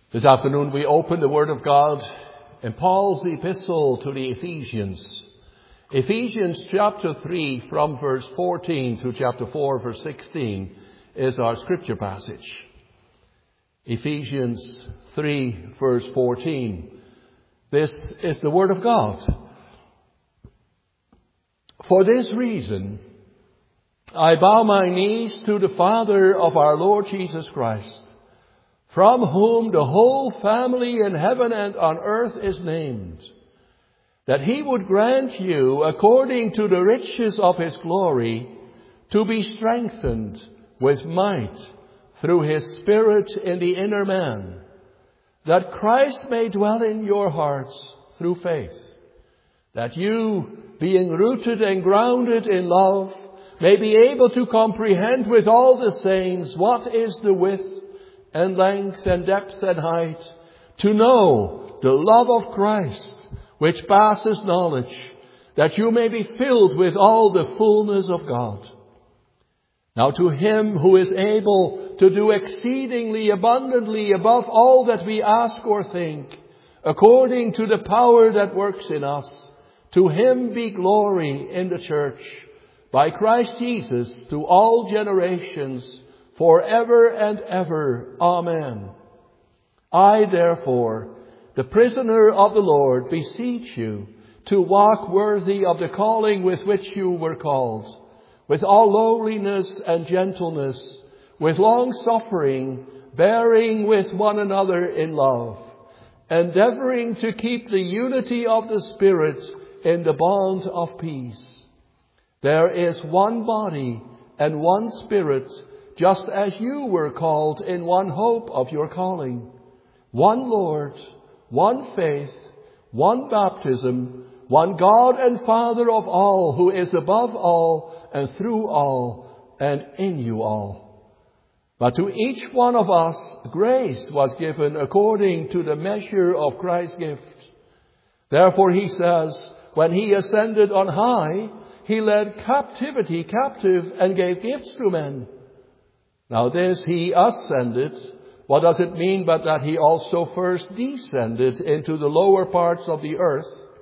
This afternoon we open the Word of God in Paul's epistle to the Ephesians. Ephesians chapter 3 from verse 14 to chapter 4 verse 16 is our scripture passage. Ephesians 3 verse 14. This is the Word of God. For this reason, I bow my knees to the Father of our Lord Jesus Christ, from whom the whole family in heaven and on earth is named, that he would grant you, according to the riches of his glory, to be strengthened with might through his Spirit in the inner man, that Christ may dwell in your hearts through faith, that you, being rooted and grounded in love, may be able to comprehend with all the saints what is the width and length and depth and height, to know the love of Christ, which passes knowledge, that you may be filled with all the fullness of God. Now to him who is able to do exceedingly abundantly above all that we ask or think, according to the power that works in us, to him be glory in the church, by Christ Jesus, to all generations, forever and ever. Amen. I, therefore, the prisoner of the Lord, beseech you to walk worthy of the calling with which you were called, with all lowliness and gentleness, with long suffering, bearing with one another in love, endeavoring to keep the unity of the Spirit in the bond of peace. There is one body and one Spirit, just as you were called in one hope of your calling. One Lord, one faith, one baptism, one God and Father of all, who is above all and through all and in you all. But to each one of us grace was given according to the measure of Christ's gift. Therefore he says, when he ascended on high, he led captivity captive and gave gifts to men. Now this he ascended, what does it mean but that he also first descended into the lower parts of the earth?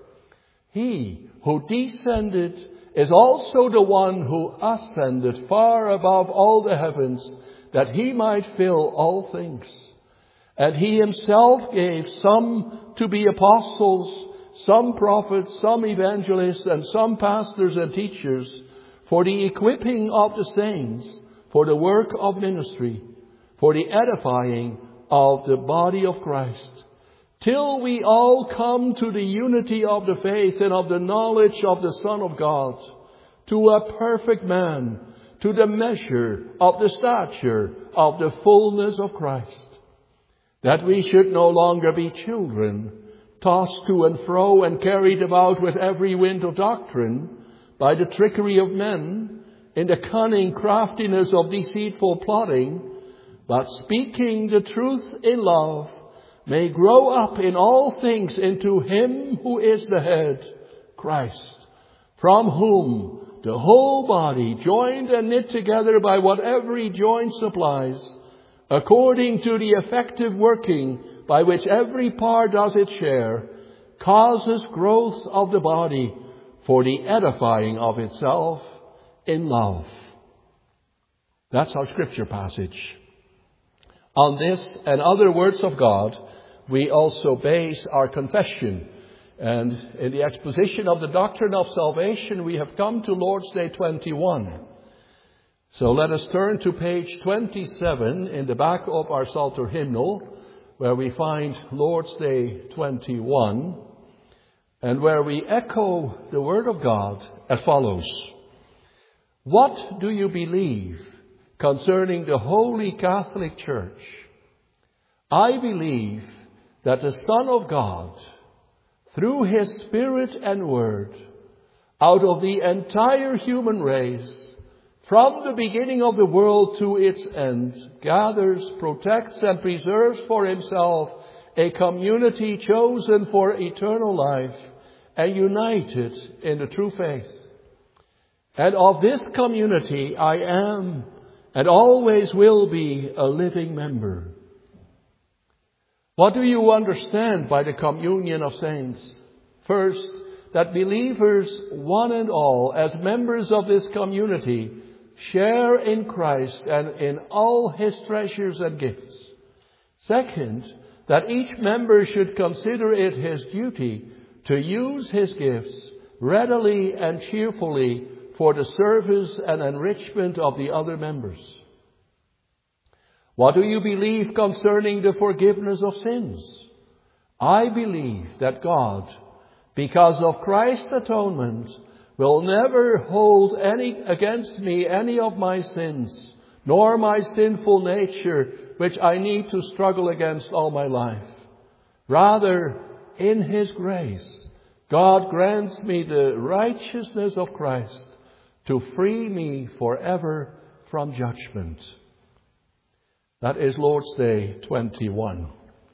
He who descended is also the one who ascended far above all the heavens, that he might fill all things. And he himself gave some to be apostles, some prophets, some evangelists, and some pastors and teachers, for the equipping of the saints, for the work of ministry, for the edifying of the body of Christ, till we all come to the unity of the faith and of the knowledge of the Son of God, to a perfect man, to the measure of the stature of the fullness of Christ, that we should no longer be children, tossed to and fro and carried about with every wind of doctrine, by the trickery of men, in the cunning craftiness of deceitful plotting, but speaking the truth in love, may grow up in all things into him who is the head, Christ, from whom the whole body, joined and knit together by what every joint supplies, according to the effective working by which every part does its share, causes growth of the body for the edifying of itself in love. That's our scripture passage. On this and other words of God, we also base our confession. And in the exposition of the doctrine of salvation, we have come to Lord's Day 21. So let us turn to page 27 in the back of our Psalter hymnal, where we find Lord's Day 21, and where we echo the Word of God as follows. What do you believe concerning the Holy Catholic Church? I believe that the Son of God, through his Spirit and Word, out of the entire human race, from the beginning of the world to its end, gathers, protects, and preserves for himself a community chosen for eternal life and united in the true faith. And of this community I am and always will be a living member. What do you understand by the communion of saints? First, that believers, one and all, as members of this community, share in Christ and in all His treasures and gifts. Second, that each member should consider it his duty to use his gifts readily and cheerfully for the service and enrichment of the other members. What do you believe concerning the forgiveness of sins? I believe that God, because of Christ's atonement, will never hold against me any of my sins, nor my sinful nature, which I need to struggle against all my life. Rather, in His grace, God grants me the righteousness of Christ to free me forever from judgment. That is Lord's Day 21.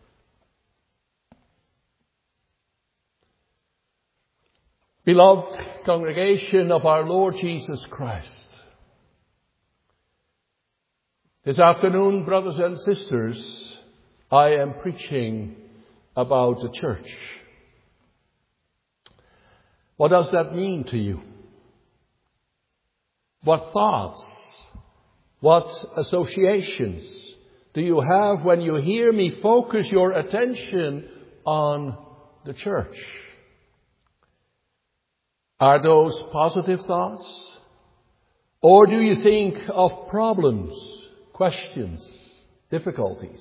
Beloved congregation of our Lord Jesus Christ, this afternoon, brothers and sisters, I am preaching about the church. What does that mean to you? What thoughts, what associations do you have when you hear me focus your attention on the church? Are those positive thoughts? Or do you think of problems, questions, difficulties?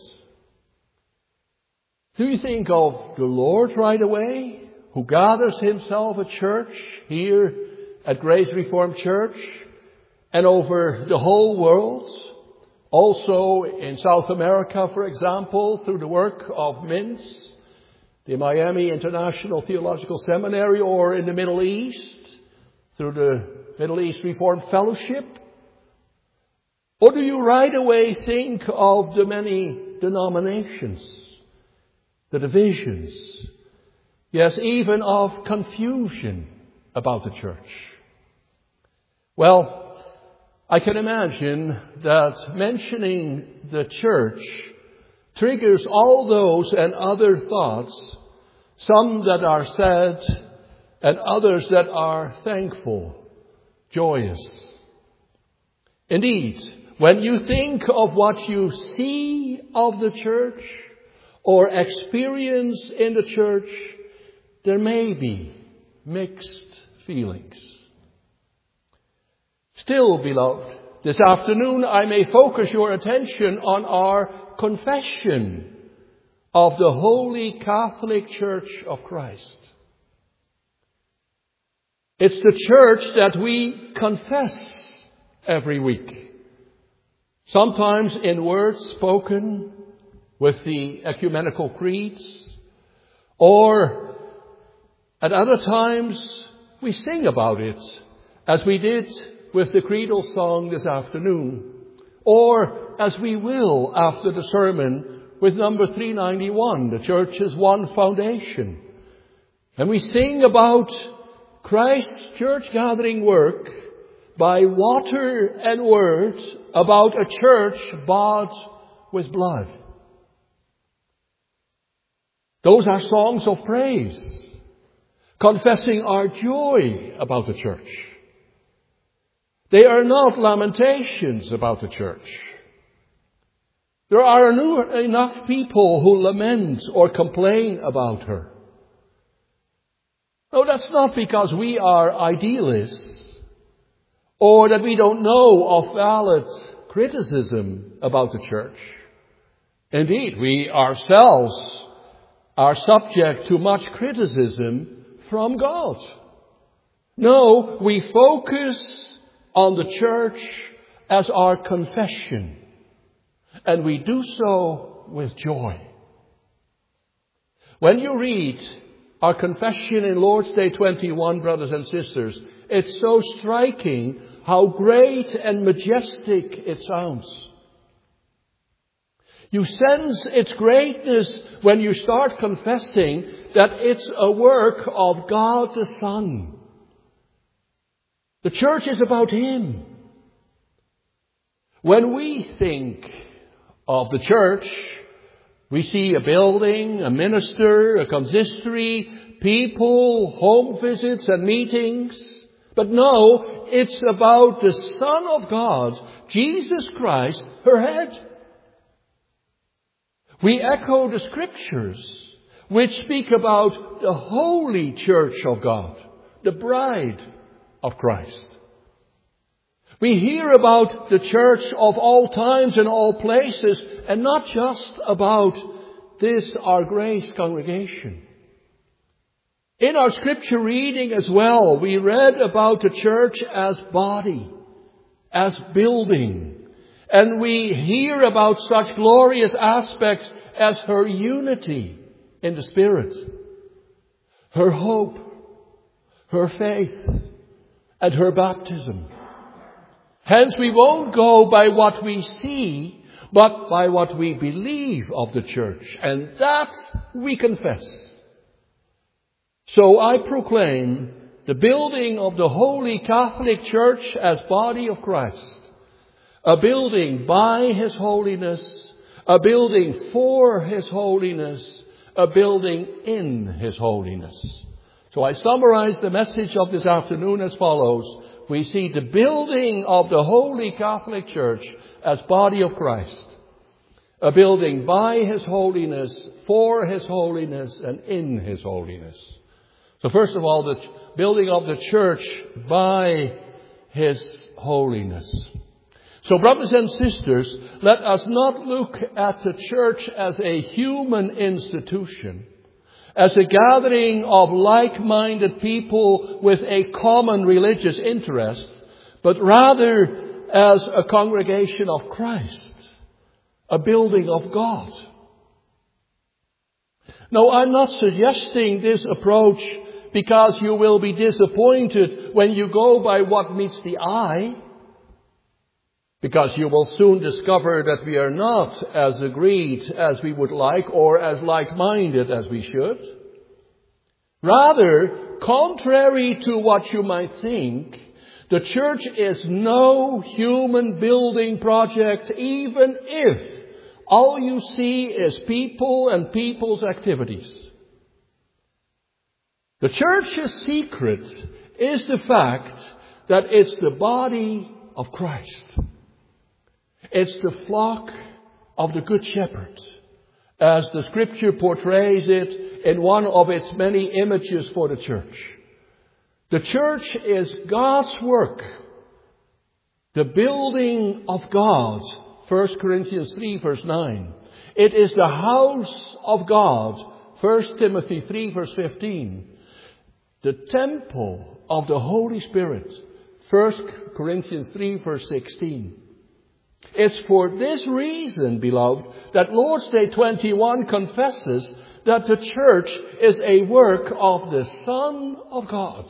Do you think of the Lord right away, who gathers Himself a church here at Grace Reformed Church and over the whole world? Also in South America, for example, through the work of MINS, the Miami International Theological Seminary, or in the Middle East, through the Middle East Reformed Fellowship? Or do you right away think of the many denominations, the divisions, yes, even of confusion about the church? Well, I can imagine that mentioning the church triggers all those and other thoughts, some that are sad and others that are thankful, joyous. Indeed, when you think of what you see of the church or experience in the church, there may be mixed feelings. Still, beloved, this afternoon I may focus your attention on our confession of the Holy Catholic Church of Christ. It's the church that we confess every week. Sometimes in words spoken with the ecumenical creeds, or at other times we sing about it, as we did with the creedal song this afternoon, or as we will after the sermon with number 391, the church's one foundation. And we sing about Christ's church gathering work by water and word, about a church bought with blood. Those are songs of praise, confessing our joy about the church. They are not lamentations about the church. There are enough people who lament or complain about her. No, that's not because we are idealists or that we don't know of valid criticism about the church. Indeed, we ourselves are subject to much criticism from God. No, we focus on the church as our confession, and we do so with joy. When you read our confession in Lord's Day 21, brothers and sisters, it's so striking how great and majestic it sounds. You sense its greatness when you start confessing that it's a work of God the Son. The church is about Him. When we think of the church, We see a building, a minister, a consistory, people, home visits and meetings. But no, it's about the Son of God, Jesus Christ, her head. We echo the Scriptures, which speak about the holy church of God, the bride of Christ. We hear about the church of all times and all places, and not just about this, our Grace congregation. In our scripture reading as well, we read about the church as body, as building. And we hear about such glorious aspects as her unity in the Spirit, her hope, her faith, and her baptism. Hence, we won't go by what we see, but by what we believe of the church. And that we confess. So I proclaim the building of the Holy Catholic Church as body of Christ. A building by His holiness, a building for His holiness, a building in His holiness. So I summarize the message of this afternoon as follows. We see the building of the Holy Catholic Church as body of Christ. A building by His holiness, for His holiness, and in His holiness. So first of all, the building of the church by His holiness. So brothers and sisters, let us not look at the church as a human institution, as a gathering of like-minded people with a common religious interest, but rather as a congregation of Christ, a building of God. No, I'm not suggesting this approach because you will be disappointed when you go by what meets the eye, because you will soon discover that we are not as agreed as we would like or as like-minded as we should. Rather, contrary to what you might think, the church is no human building project, even if all you see is people and people's activities. The church's secret is the fact that it's the body of Christ. It's the flock of the Good Shepherd, as the Scripture portrays it in one of its many images for the church. The church is God's work, the building of God, 1 Corinthians 3 verse 9. It is the house of God, 1 Timothy 3 verse 15. The temple of the Holy Spirit, 1 Corinthians 3 verse 16. It's for this reason, beloved, that Lord's Day 21 confesses that the church is a work of the Son of God.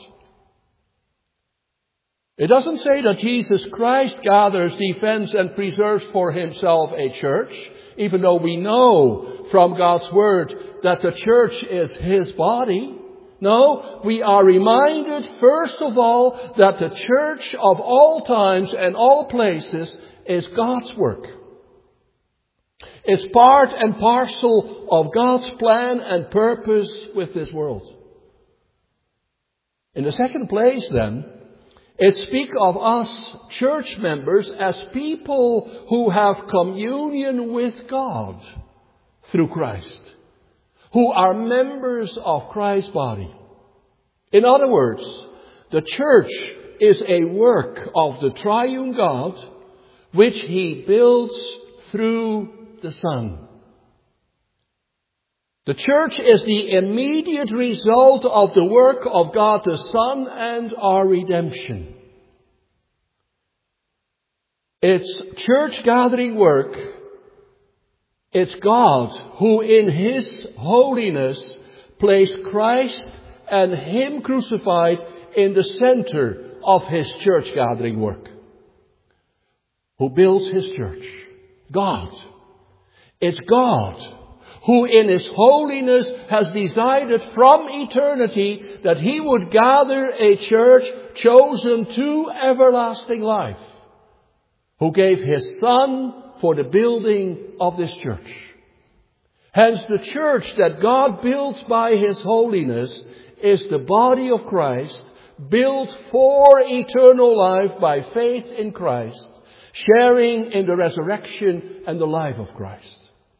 It doesn't say that Jesus Christ gathers, defends, and preserves for Himself a church, even though we know from God's Word that the church is His body. No, we are reminded, first of all, that the church of all times and all places is God's work. It's part and parcel of God's plan and purpose with this world. In the second place, then, it speaks of us church members as people who have communion with God through Christ, who are members of Christ's body. In other words, the church is a work of the triune God, which He builds through the Son. The church is the immediate result of the work of God the Son and our redemption. It's church gathering work. It's God who in His holiness placed Christ and Him crucified in the center of His church gathering work. Who builds His church? God. It's God who in His holiness has decided from eternity that He would gather a church chosen to everlasting life. Who gave His Son for the building of this church. Hence, the church that God builds by His holiness is the body of Christ, built for eternal life by faith in Christ, sharing in the resurrection and the life of Christ.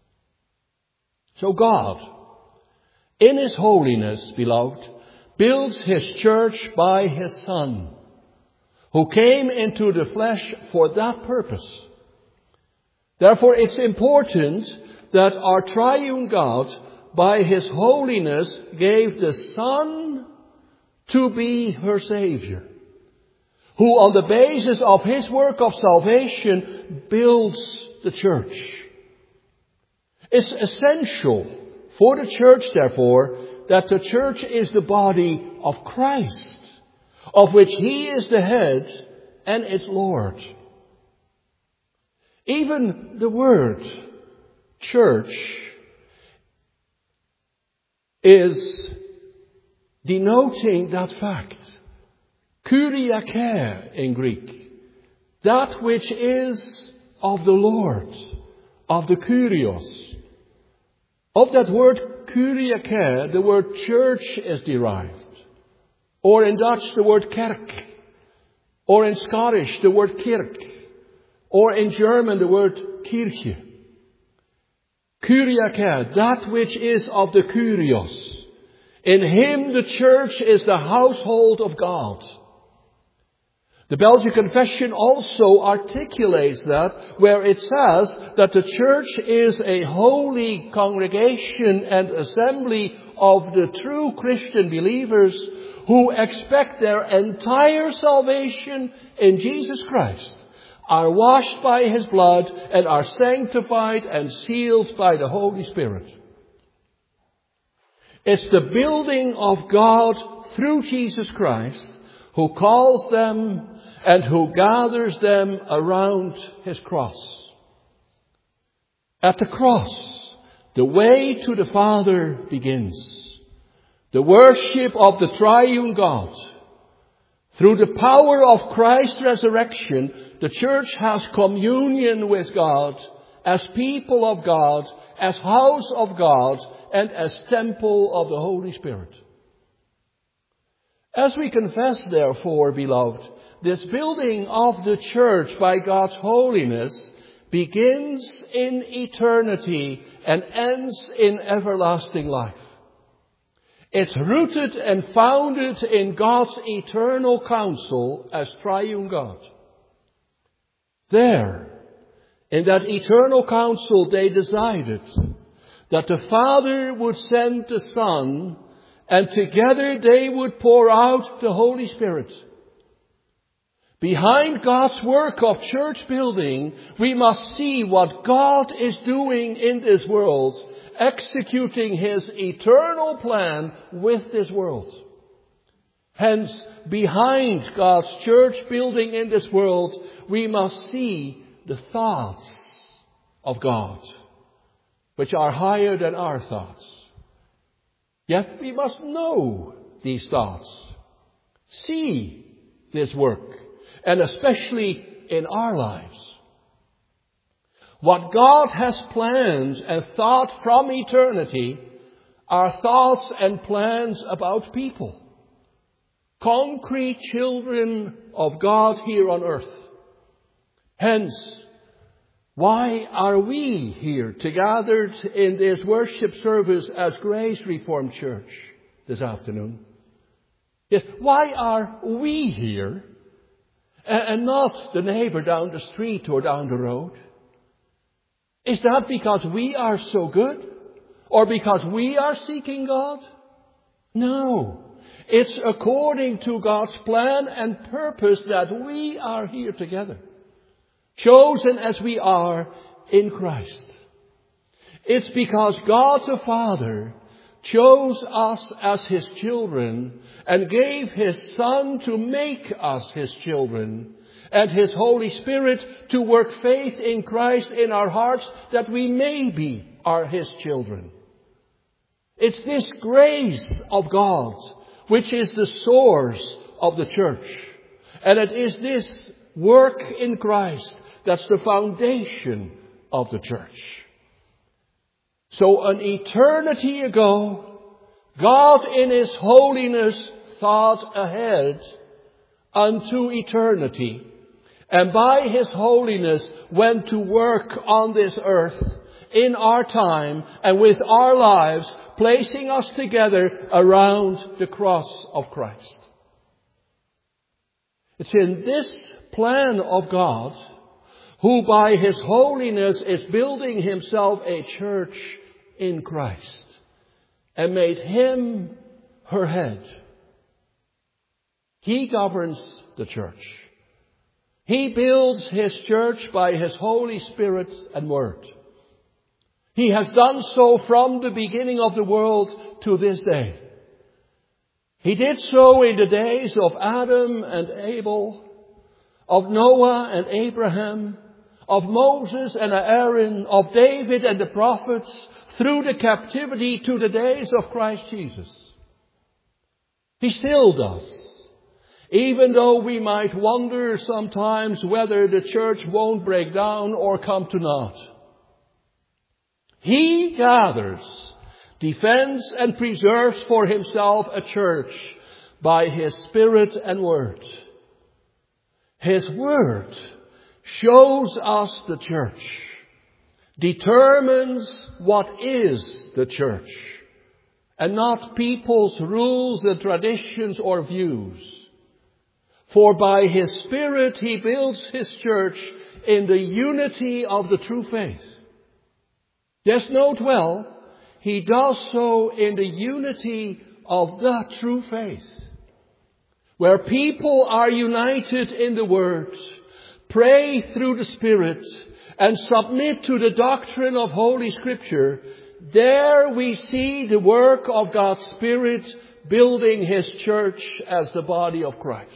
So God, in His holiness, beloved, builds His church by His Son, who came into the flesh for that purpose. Therefore, it's important that our triune God, by His holiness, gave the Son to be her Savior, who on the basis of His work of salvation builds the church. It's essential for the church, therefore, that the church is the body of Christ, of which He is the head and its Lord. Even the word church is denoting that fact. Kyriake in Greek. That which is of the Lord, of the Kyrios. Of that word Kyriake, the word church is derived. Or in Dutch, the word kerk. Or in Scottish, the word kirk. Or in German, the word Kirche. Kyriake, that which is of the Kyrios. In Him the church is the household of God. The Belgian Confession also articulates that, where it says that the church is a holy congregation and assembly of the true Christian believers who expect their entire salvation in Jesus Christ, are washed by His blood, and are sanctified and sealed by the Holy Spirit. It's the building of God through Jesus Christ who calls them and who gathers them around His cross. At the cross, the way to the Father begins. The worship of the triune God. Through the power of Christ's resurrection, the church has communion with God as people of God, as house of God, and as temple of the Holy Spirit. As we confess, therefore, beloved, this building of the church by God's holiness begins in eternity and ends in everlasting life. It's rooted and founded in God's eternal counsel as triune God. There, in that eternal counsel, they decided that the Father would send the Son, and together they would pour out the Holy Spirit. Behind God's work of church building, we must see what God is doing in this world, executing His eternal plan with this world. Hence, behind God's church building in this world, we must see the thoughts of God, which are higher than our thoughts. Yet we must know these thoughts, see this work, and especially in our lives. What God has planned and thought from eternity are thoughts and plans about people. Concrete children of God here on earth. Hence, why are we here together in this worship service as Grace Reformed Church this afternoon? Yes, why are we here and not the neighbor down the street or down the road? Is that because we are so good? Or because we are seeking God? No. It's according to God's plan and purpose that we are here together. Chosen as we are in Christ. It's because God the Father chose us as His children and gave His Son to make us His children, and His Holy Spirit to work faith in Christ in our hearts that we may be His children. It's this grace of God which is the source of the church. And it is this work in Christ that's the foundation of the church. So an eternity ago, God in His holiness thought ahead unto eternity, and by His holiness went to work on this earth in our time and with our lives, placing us together around the cross of Christ. It's in this plan of God, who by His holiness is building Himself a church in Christ and made Him her head. He governs the church. He builds His church by His Holy Spirit and Word. He has done so from the beginning of the world to this day. He did so in the days of Adam and Abel, of Noah and Abraham, of Moses and Aaron, of David and the prophets, through the captivity to the days of Christ Jesus. He still does. Even though we might wonder sometimes whether the church won't break down or come to naught. He gathers, defends and preserves for Himself a church by His Spirit and Word. His Word shows us the church, determines what is the church, and not people's rules and traditions or views. For by His Spirit He builds His church in the unity of the true faith. Yes, note well, He does so in the unity of the true faith, where people are united in the Word, pray through the Spirit, and submit to the doctrine of Holy Scripture. There we see the work of God's Spirit building His church as the body of Christ.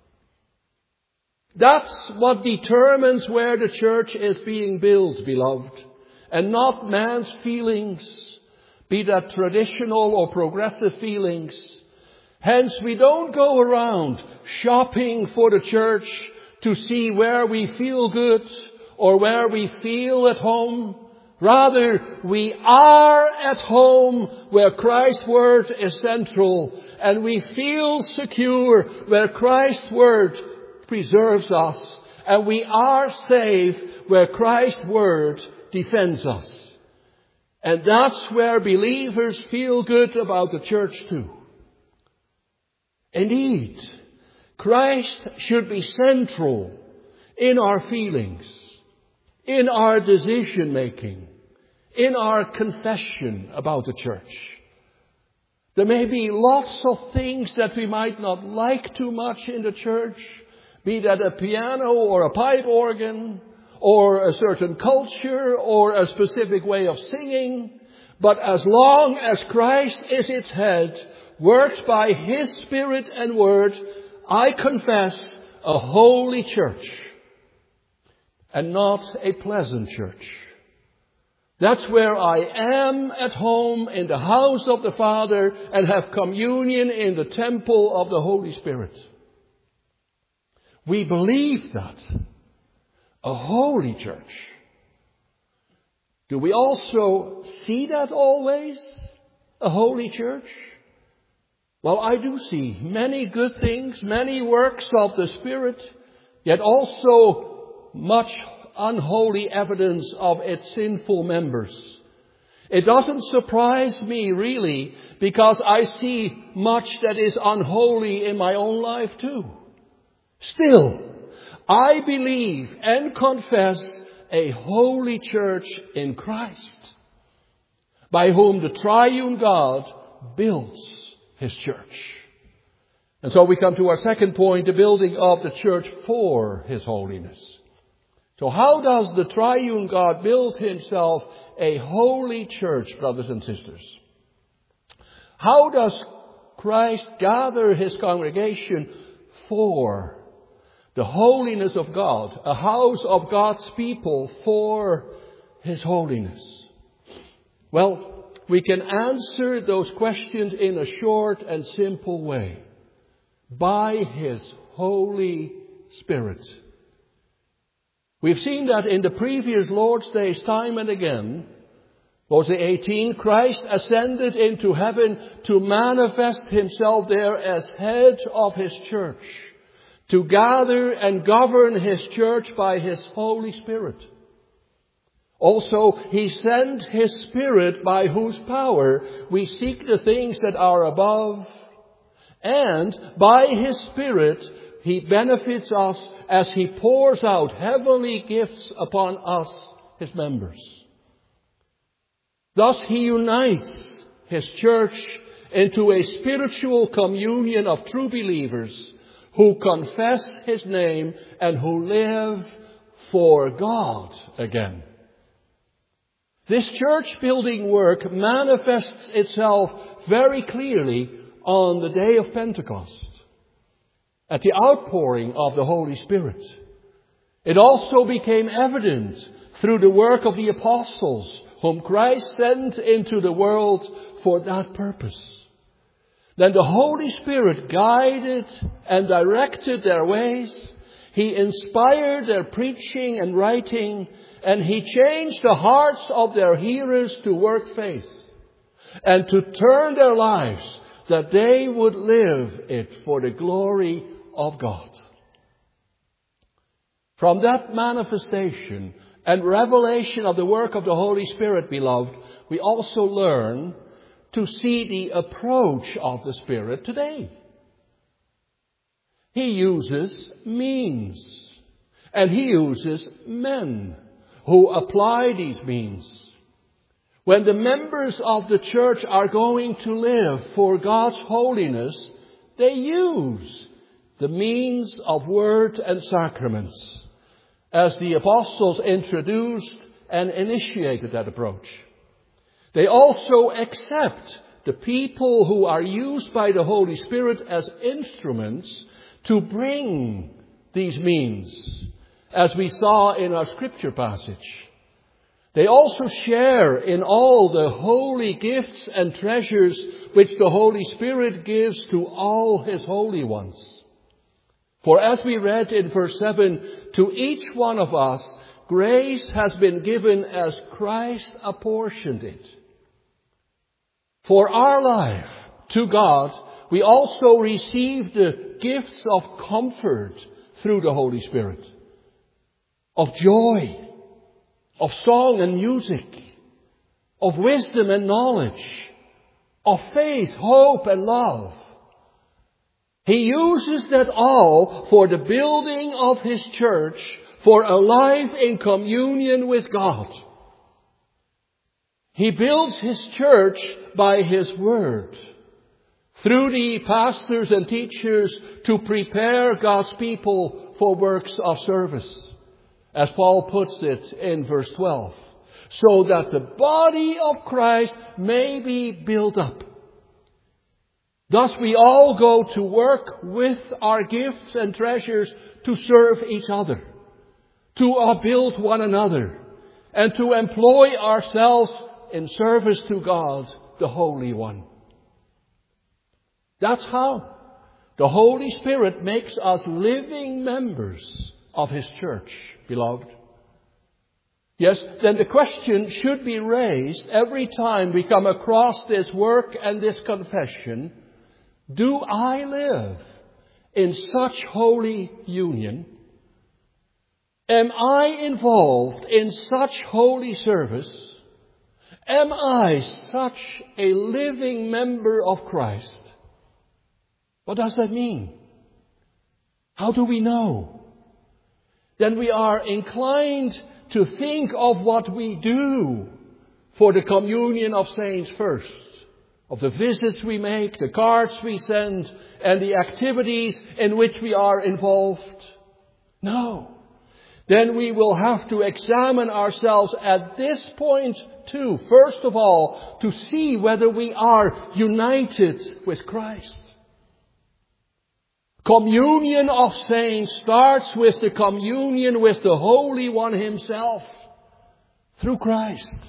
That's what determines where the church is being built, beloved, and not man's feelings, be that traditional or progressive feelings. Hence, we don't go around shopping for the church to see where we feel good or where we feel at home. Rather, we are at home where Christ's Word is central, and we feel secure where Christ's Word preserves us, and we are safe where Christ's Word defends us. And that's where believers feel good about the church too. Indeed, Christ should be central in our feelings, in our decision making, in our confession about the church. There may be lots of things that we might not like too much in the church, be that a piano or a pipe organ, or a certain culture, or a specific way of singing. But as long as Christ is its head, worked by His Spirit and Word, I confess a holy church, and not a pleasant church. That's where I am at home in the house of the Father and have communion in the temple of the Holy Spirit. We believe that. A holy church. Do we also see that always? A holy church? Well, I do see many good things, many works of the Spirit, yet also much unholy evidence of its sinful members. It doesn't surprise me really, because I see much that is unholy in my own life too. Still, I believe and confess a holy church in Christ, by whom the triune God builds His church. And so we come to our second point, the building of the church for His holiness. So how does the triune God build Himself a holy church, brothers and sisters? How does Christ gather His congregation for the holiness of God, a house of God's people for His holiness? Well, we can answer those questions in a short and simple way. By His Holy Spirit. We've seen that in the previous Lord's Days time and again, Verse 18, Christ ascended into heaven to manifest himself there as head of his church, to gather and govern his church by his Holy Spirit. Also, he sent his Spirit by whose power we seek the things that are above, and by his Spirit he benefits us as he pours out heavenly gifts upon us, his members. Thus he unites his church into a spiritual communion of true believers who confess his name and who live for God again. This church building work manifests itself very clearly on the day of Pentecost, at the outpouring of the Holy Spirit. It also became evident through the work of the apostles, whom Christ sent into the world for that purpose. Then the Holy Spirit guided and directed their ways. He inspired their preaching and writing, and he changed the hearts of their hearers to work faith and to turn their lives that they would live it for the glory of God. From that manifestation and revelation of the work of the Holy Spirit, beloved, we also learn to see the approach of the Spirit today. He uses means, and he uses men who apply these means. When the members of the church are going to live for God's holiness, they use the means of word and sacraments, as the apostles introduced and initiated that approach. They also accept the people who are used by the Holy Spirit as instruments to bring these means, as we saw in our scripture passage. They also share in all the holy gifts and treasures which the Holy Spirit gives to all his holy ones. For as we read in verse 7, to each one of us, grace has been given as Christ apportioned it. For our life to God, we also receive the gifts of comfort through the Holy Spirit, of joy, of song and music, of wisdom and knowledge, of faith, hope and love. He uses that all for the building of his church, for a life in communion with God. He builds his church by his word, through the pastors and teachers, to prepare God's people for works of service, as Paul puts it in verse 12, so that the body of Christ may be built up. Thus we all go to work with our gifts and treasures to serve each other, to build one another, and to employ ourselves in service to God, the Holy One. That's how the Holy Spirit makes us living members of his church, beloved. Yes, then the question should be raised every time we come across this work and this confession: do I live in such holy union? Am I involved in such holy service? Am I such a living member of Christ? What does that mean? How do we know? Then we are inclined to think of what we do for the communion of saints first, of the visits we make, the cards we send, and the activities in which we are involved. No. Then we will have to examine ourselves at this point too. First of all, to see whether we are united with Christ. Communion of saints starts with the communion with the Holy One himself, through Christ.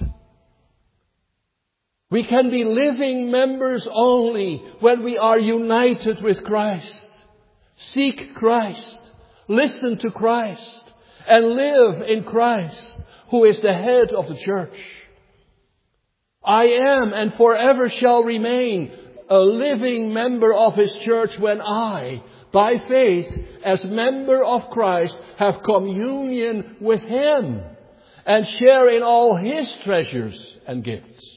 We can be living members only when we are united with Christ. Seek Christ, listen to Christ, and live in Christ, who is the head of the church. I am and forever shall remain a living member of His church when I, by faith, as member of Christ, have communion with Him and share in all His treasures and gifts.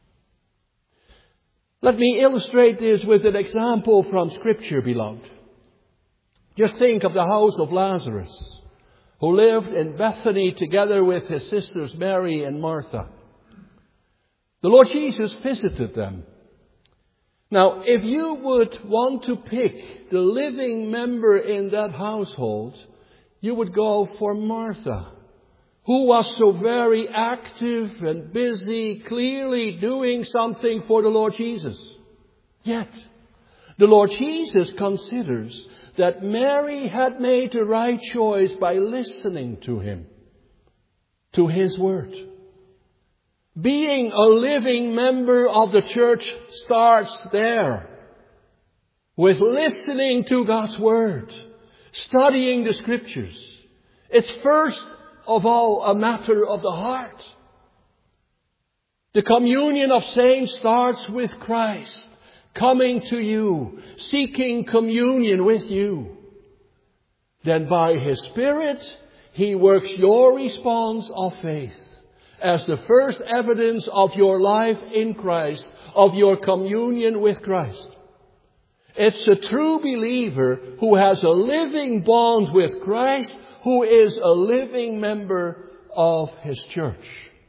Let me illustrate this with an example from Scripture, beloved. Just think of the house of Lazarus, who lived in Bethany together with his sisters Mary and Martha. The Lord Jesus visited them. Now, if you would want to pick the living member in that household, you would go for Martha, who was so very active and busy, clearly doing something for the Lord Jesus. Yet, the Lord Jesus considers that Mary had made the right choice by listening to Him, to His word. Being a living member of the church starts there, with listening to God's word, studying the Scriptures. It's first of all a matter of the heart. The communion of saints starts with Christ coming to you, seeking communion with you. Then by His Spirit, He works your response of faith as the first evidence of your life in Christ, of your communion with Christ. It's a true believer who has a living bond with Christ, who is a living member of His church.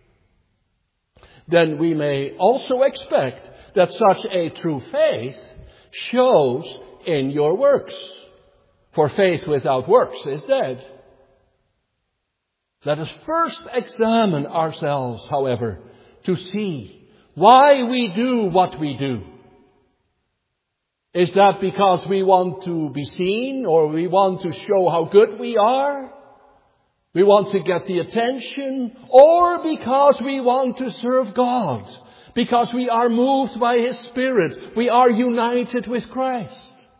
Then we may also expect that such a true faith shows in your works. For faith without works is dead. Let us first examine ourselves, however, to see why we do what we do. Is that because we want to be seen, or we want to show how good we are? We want to get the attention, or because we want to serve God? Because we are moved by His Spirit. We are united with Christ.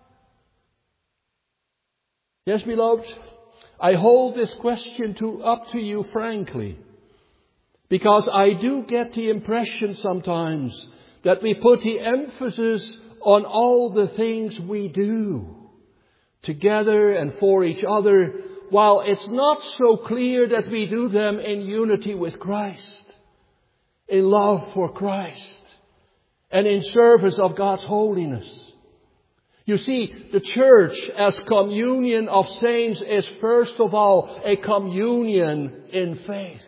Yes, beloved, I hold this question up to you frankly, because I do get the impression sometimes that we put the emphasis on all the things we do together and for each other, while it's not so clear that we do them in unity with Christ, in love for Christ, and in service of God's holiness. You see, the church as communion of saints is first of all a communion in faith.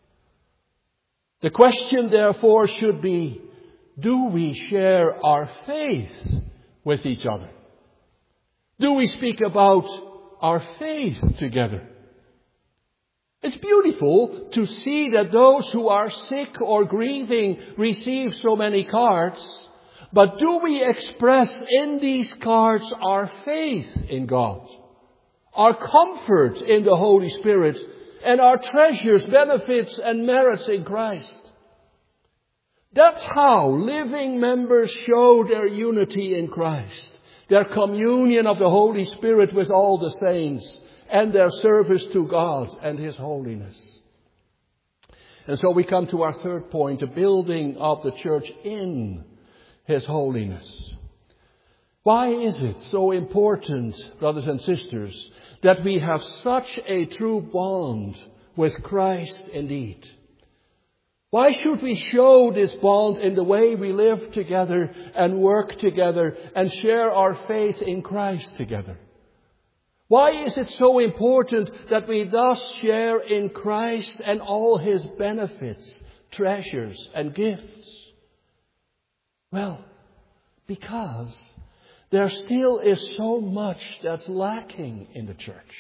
The question therefore should be, do we share our faith with each other? Do we speak about our faith together? It's beautiful to see that those who are sick or grieving receive so many cards. But do we express in these cards our faith in God, our comfort in the Holy Spirit, and our treasures, benefits, and merits in Christ? That's how living members show their unity in Christ, their communion of the Holy Spirit with all the saints, and their service to God and His holiness. And so we come to our third point, the building of the church in His holiness. Why is it so important, brothers and sisters, that we have such a true bond with Christ indeed? Why should we show this bond in the way we live together and work together and share our faith in Christ together? Why is it so important that we thus share in Christ and all His benefits, treasures, and gifts? Well, because there still is so much that's lacking in the church.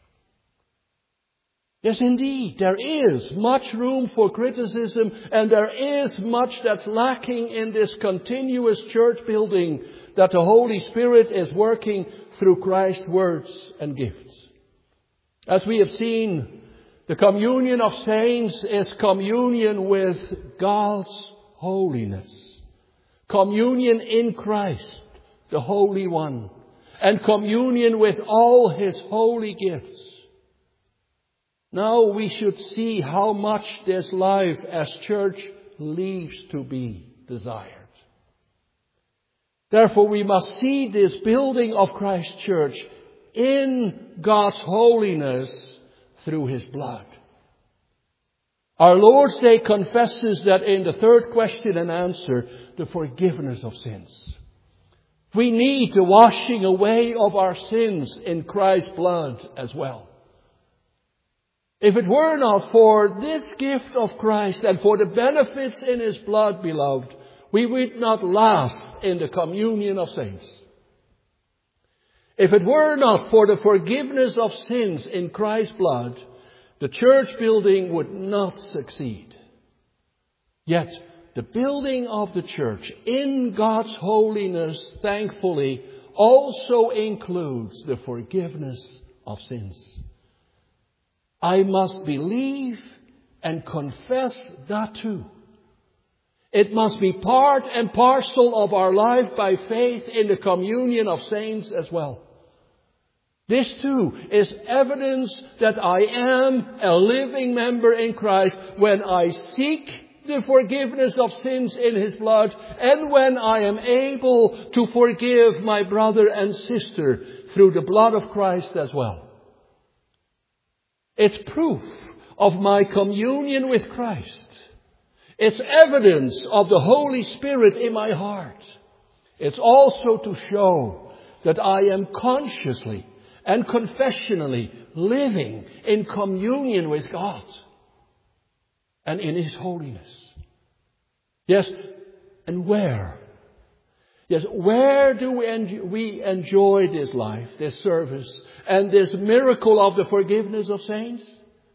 Yes, indeed, there is much room for criticism, and there is much that's lacking in this continuous church building that the Holy Spirit is working through Christ's words and gifts. As we have seen, the communion of saints is communion with God's holiness. Communion in Christ, the Holy One, and communion with all His holy gifts. Now we should see how much this life as church leaves to be desired. Therefore, we must see this building of Christ's church in God's holiness through His blood. Our Lord's Day confesses that in the third question and answer, the forgiveness of sins. We need the washing away of our sins in Christ's blood as well. If it were not for this gift of Christ and for the benefits in His blood, beloved, we would not last in the communion of saints. If it were not for the forgiveness of sins in Christ's blood, the church building would not succeed. Yet, the building of the church in God's holiness, thankfully, also includes the forgiveness of sins. I must believe and confess that too. It must be part and parcel of our life by faith in the communion of saints as well. This too is evidence that I am a living member in Christ when I seek the forgiveness of sins in His blood and when I am able to forgive my brother and sister through the blood of Christ as well. It's proof of my communion with Christ. It's evidence of the Holy Spirit in my heart. It's also to show that I am consciously and confessionally living in communion with God and in His holiness. Yes, and where? Yes, where do we enjoy this life, this service, and this miracle of the forgiveness of saints?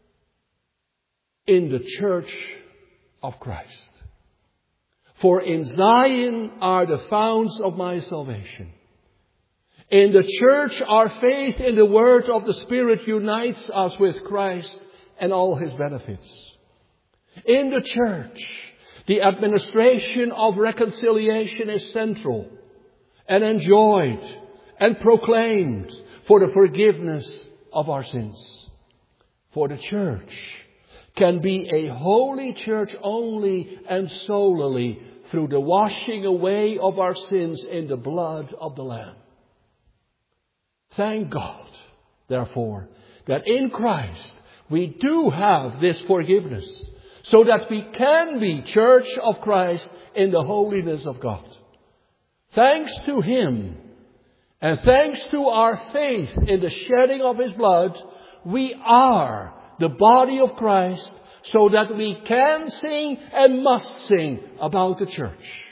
In the church of Christ. For in Zion are the founts of my salvation. In the church, our faith in the word of the Spirit unites us with Christ and all His benefits. In the church, the administration of reconciliation is central and enjoyed and proclaimed for the forgiveness of our sins. For the church can be a holy church only and solely through the washing away of our sins in the blood of the Lamb. Thank God, therefore, that in Christ we do have this forgiveness, so that we can be church of Christ in the holiness of God. Thanks to Him, and thanks to our faith in the shedding of His blood, we are the body of Christ, so that we can sing and must sing about the church.